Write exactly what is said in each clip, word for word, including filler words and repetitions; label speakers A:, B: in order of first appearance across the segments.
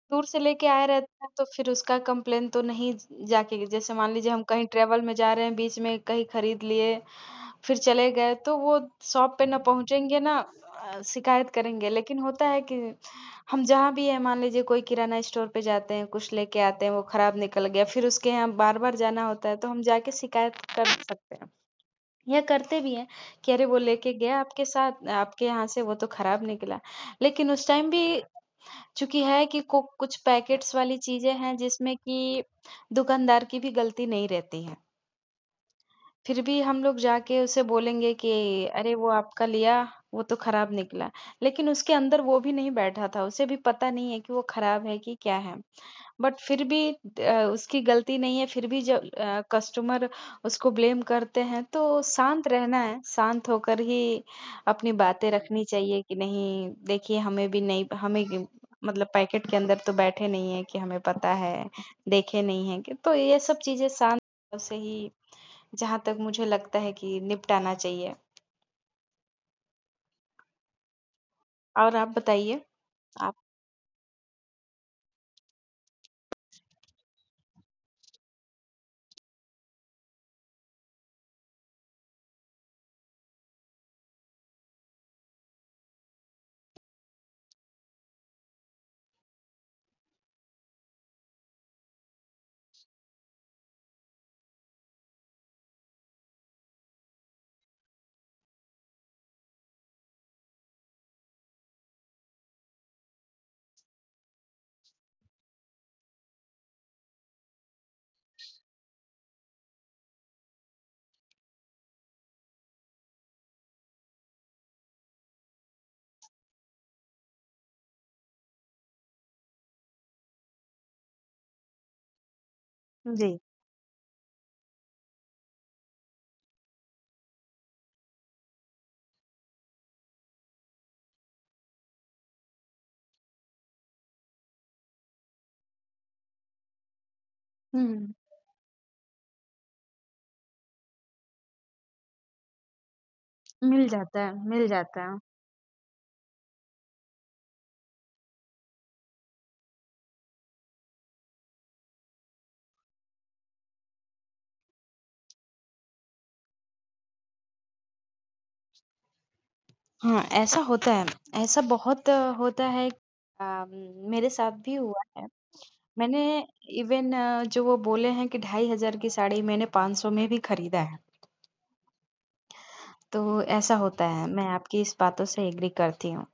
A: दूर से लेके आए रहते हैं तो फिर उसका कंप्लेन तो नहीं जाके जैसे मान लीजिए हम कहीं ट्रैवल में जा रहे हैं, बीच में कहीं खरीद लिए, फिर चले गए तो वो शॉप पे ना पहुँचेंगे ना अ, शिकायत करेंगे। लेकिन होता है कि हम जहाँ भी हैं मान लीजिए कोई किराना स्टोर पे जाते हैं, कुछ लेके आते हैं, वो खराब निकल गया, फिर उसके यहाँ बार-बार जाना होता है तो हम जाके शिकायत कर सकते हैं। या करते भी हैं कि अरे वो लेके गया आपके साथ आपके यहाँ से वो तो खराब निकला। लेकिन उस टाइम भी चूँकि है कि को कुछ पैकेट्स वाली चीज़ें हैं जिसमें कि दुकानदार की भी गलती नहीं रहती है। फिर भी हम लोग जाके उसे बोलेंगे कि अरे वो आपका लिया, वो तो खराब निकला। लेकिन उसके अंदर वो भी नहीं बैठा था, उसे भी पता नहीं है कि वो खराब है कि क्या है। बट फिर भी अ, उसकी गलती नहीं है, फिर भी जब अ, कस्टमर उसको ब्लेम करते हैं, तो शांत रहना है, शांत होकर ही अपनी बातें रखनी चाहिए कि नहीं देखिए हमें भी नहीं हमें ग मतलब पैकेट के अंदर तो बैठे नहीं हैं कि हमें पता है, देखे नहीं हैं कि तो ये सब चीज़ें शांत से ही जहाँ तक मुझे लगता है कि निपटाना चाहिए। और आप बताइए? आप जी। हुँ, मिल जाता है, मिल जाता है। हाँ, ऐसा होता है। ऐसा बहुत होता है अ, मेरे साथ भी हुआ है। मैंने इवन जो वो बोले हैं कि ढाई हज़ार की साड़ी मैंने पाँच सौ में भी खरीदा है। तो ऐसा होता है, मैं आपकी इस बातों से एग्री करती हूँ।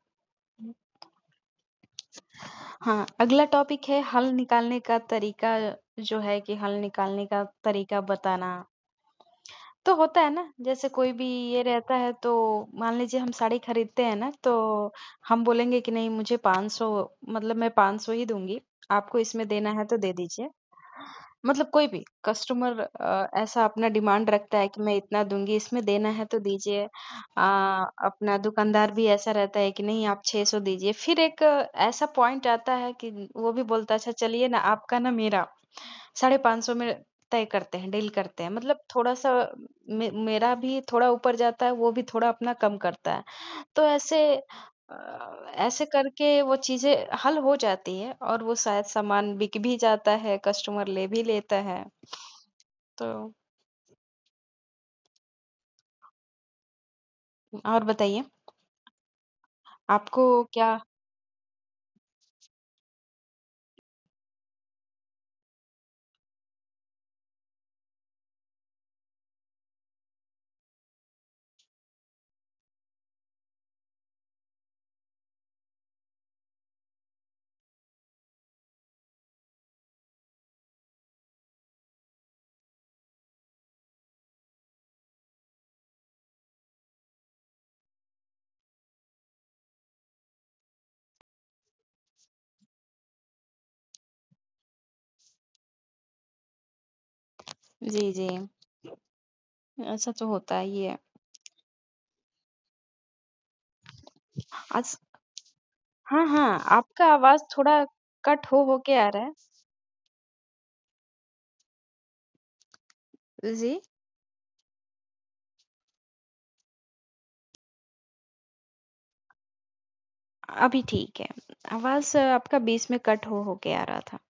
A: हाँ, अगला टॉपिक है हल निकालने का तरीका जो है कि हल निकालने का तरीका बताना। तो होता है ना, जैसे कोई भी ये रहता है तो मान लीजिए हम साड़ी खरीदते हैं ना, तो हम बोलेंगे कि नहीं मुझे पाँच सौ मतलब मैं पाँच सौ ही दूँगी, आपको इसमें देना है तो दे दीजिए। मतलब कोई भी कस्टमर अ, ऐसा अपना डिमांड रखता है कि मैं इतना दूँगी, इसमें देना है तो दीजिए। अ, अपना दुकानदार भी ऐसा रहता है कि नहीं आप छह सौ दीजिए। फिर एक अ, ऐसा पॉइंट आता है कि वो भी बोलता है अच्छा चलिए ना आपका ना मेरा साढ़े पाँच सौ में तय करते हैं, डील करते हैं। मतलब थोड़ा-सा मे मेरा भी थोड़ा ऊपर जाता है, वो भी थोड़ा अपना कम करता है। तो ऐसे अ, ऐसे करके वो चीज़ें हल हो जाती है और वो शायद सामान बिक भी जाता है, कस्टमर ले भी लेता है। तो और बताइए, आपको क्या जी, जी। ऐसा तो होता ही है। आज हाँ, हाँ, आपका आवाज़ थोड़ा कट हो, हो के आ रहा है। जी? अभी ठीक है। आवाज़ आपका बीच में कट हो हो के आ रहा था।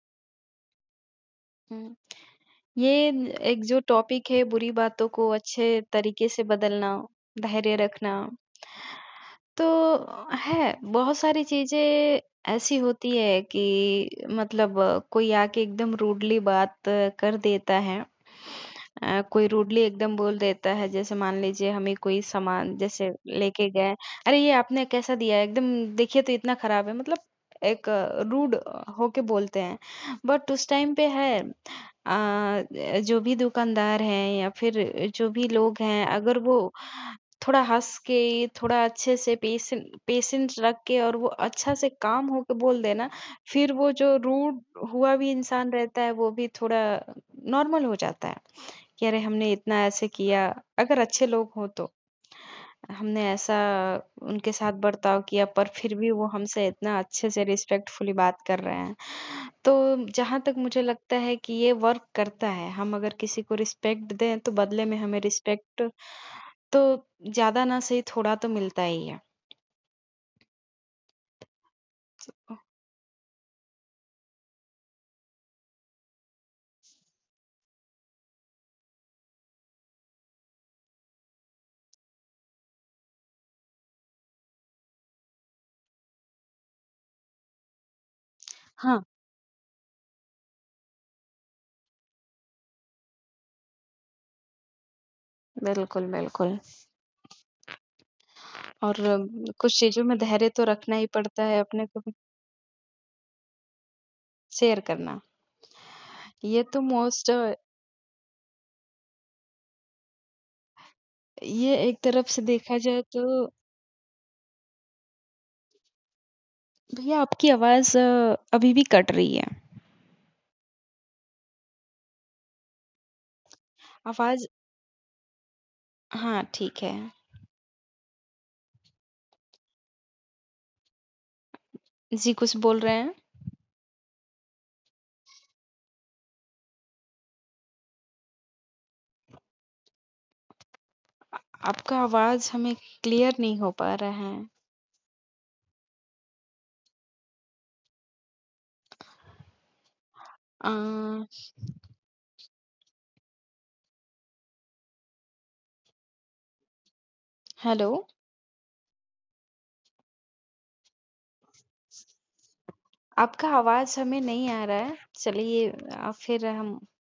A: हुँ। ये एक जो टॉपिक है बुरी बातों को अच्छे तरीके से बदलना, धैर्य रखना, तो है, बहुत सारी चीज़ें ऐसी होती है कि मतलब कोई आके एकदम रूडली बात कर देता है। अ, कोई रूडली एकदम बोल देता है, जैसे मान लीजिए हमें कोई सामान जैसे लेके गए, "अरे! ये आपने कैसा दिया है? एकदम देखिए तो इतना खराब है।" मतलब एक रूड होके बोलते हैं। बट उस टाइम पे है अ, जो भी दुकानदार हैं या फिर जो भी लोग हैं, अगर वो थोड़ा हँस के, थोड़ा अच्छे से पेशें पेशेंस रख के और वो अच्छा से काम होके बोल दे ना, फिर वो जो रूड हुआ भी इंसान रहता है, वो भी थोड़ा नॉर्मल हो जाता है, कि अरे हमने इतना ऐसे किया, अगर अच्छे लोग हों तो। हमने ऐसा उनके साथ बर्ताव किया पर फिर भी वो हमसे इतना अच्छे से रिस्पेक्टफुली बात कर रहे हैं। तो जहाँ तक मुझे लगता है कि ये वर्क करता है, हम अगर किसी को रिस्पेक्ट दें तो बदले में हमें रिस्पेक्ट तो ज़्यादा ना सही थोड़ा तो मिलता ही है। तो हाँ, बिल्कुल, बिल्कुल। और अम, कुछ चीज़ों में धैर्य तो रखना ही पड़ता है अपने को भी शेयर करना। ये तो मोस्ट ये एक तरफ से देखा जाए तो भैया आपकी आवाज़ अ, अभी भी कट रही है। आवाज़ हाँ, ठीक है। जी, कुछ बोल रहे हैं? आपका आवाज़ हमें क्लियर नहीं हो पा रहा है। अ, हेलो? आपका आवाज़ हमें नहीं आ रहा है। चलिए अ, फिर हम